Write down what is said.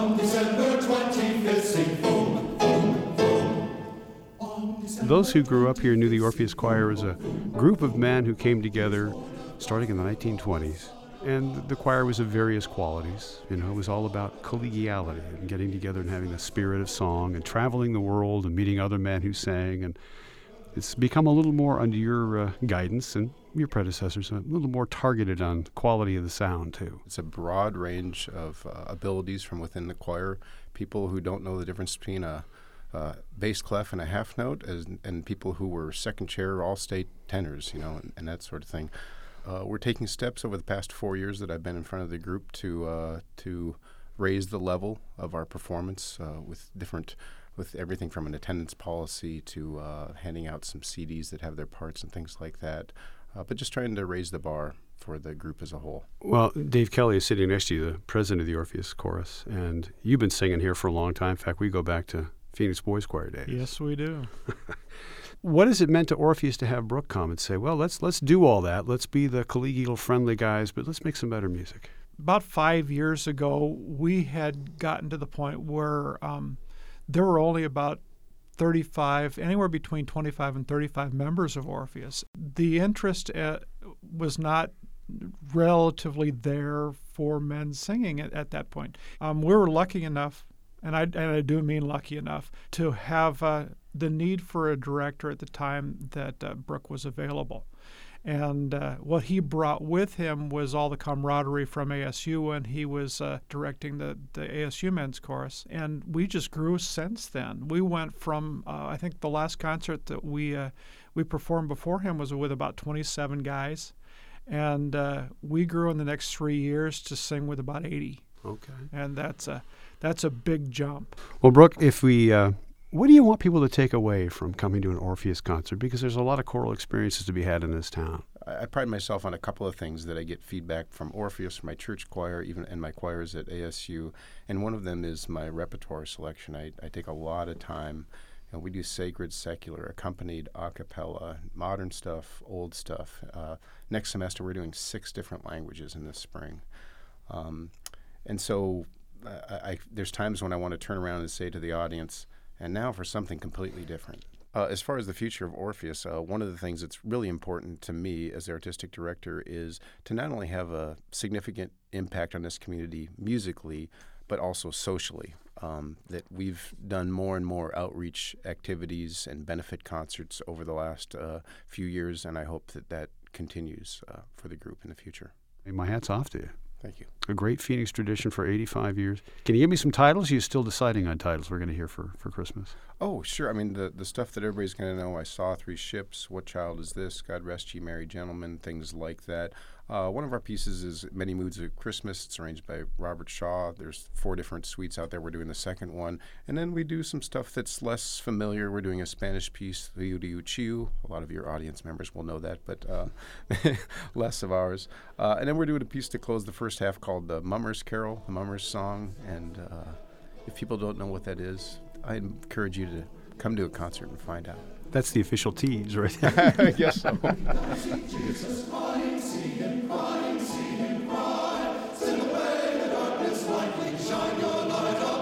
December 25th, sing boom, boom, boom. Those who grew up here knew the Orpheus Choir as a group of men who came together starting in the 1920s. And the choir was of various qualities. You know, it was all about collegiality and getting together and having the spirit of song and traveling the world and meeting other men who sang. And it's become a little more under your guidance and your predecessors, a little more targeted on quality of the sound, too. It's a broad range of abilities from within the choir. People who don't know the difference between a bass clef and a half note, and people who were second chair all-state tenors, you know, and that sort of thing. We're taking steps over the past 4 years that I've been in front of the group to raise the level of our performance with everything from an attendance policy to handing out some CDs that have their parts and things like that, but just trying to raise the bar for the group as a whole. Well, Dave Kelly is sitting next to you, the president of the Orpheus Chorus, and you've been singing here for a long time. In fact, we go back to Phoenix Boys Choir days. Yes, we do. What has it meant to Orpheus to have Brooke come and say, well, let's do all that. Let's be the collegial, friendly guys, but let's make some better music? About 5 years ago, we had gotten to the point where there were only about 35, anywhere between 25 and 35 members of Orpheus. The interest was not relatively there for men singing at that point. We were lucky enough, and I do mean lucky enough, to have the need for a director at the time that Brooke was available. And what he brought with him was all the camaraderie from ASU when he was directing the ASU men's chorus. And we just grew since then. We went from, I think the last concert that we performed before him was with about 27 guys. And we grew in the next 3 years to sing with about 80. Okay. And that's a big jump. Well, Brooke, what do you want people to take away from coming to an Orpheus concert? Because there's a lot of choral experiences to be had in this town. I pride myself on a couple of things that I get feedback from Orpheus, from my church choir, and my choirs at ASU. And one of them is my repertoire selection. I take a lot of time. You know, we do sacred, secular, accompanied, a cappella, modern stuff, old stuff. Next semester, we're doing 6 different languages in this spring. And so there's times when I want to turn around and say to the audience, and now for something completely different. As far as the future of Orpheus, one of the things that's really important to me as the artistic director is to not only have a significant impact on this community musically, but also socially. That we've done more and more outreach activities and benefit concerts over the last few years, and I hope that continues for the group in the future. Hey, my hat's off to you. Thank you. A great Phoenix tradition for 85 years. Can you give me some titles? You're still deciding on titles we're going to hear for Christmas. Oh, sure. I mean, the stuff that everybody's going to know, I Saw 3 Ships, What Child Is This, God Rest Ye Merry Gentlemen, things like that. One of our pieces is Many Moods of Christmas. It's arranged by Robert Shaw. There's 4 different suites out there. We're doing the second one. And then we do some stuff that's less familiar. We're doing a Spanish piece, Liu Diu Chiu. A lot of your audience members will know that, but less of ours. And then we're doing a piece to close the first half called the Mummers Carol, the Mummers Song. And if people don't know what that is, I encourage you to come to a concert and find out. That's the official tease, right? I guess so. Jesus crying, see him crying, see him cry. Send away the darkness lightly, shine your light on.